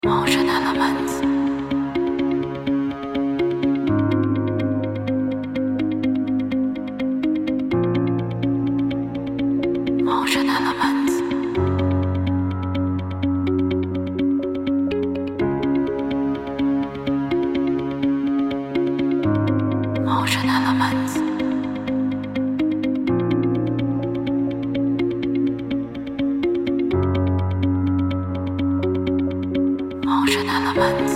Mange Element. Mange Element. Mange Element. Mange Element.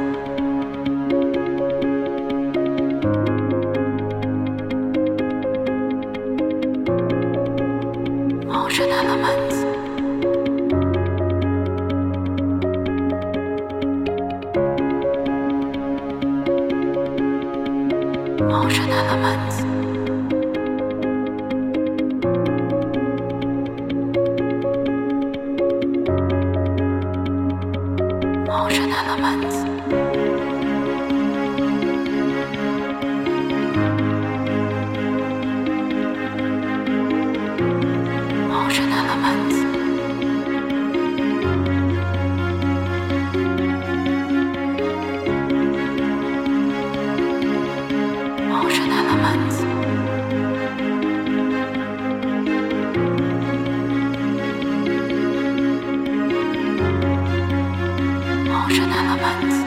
Mange Element. Mange Element. Mange Element. Mange Element. Mange Element. Mange Element.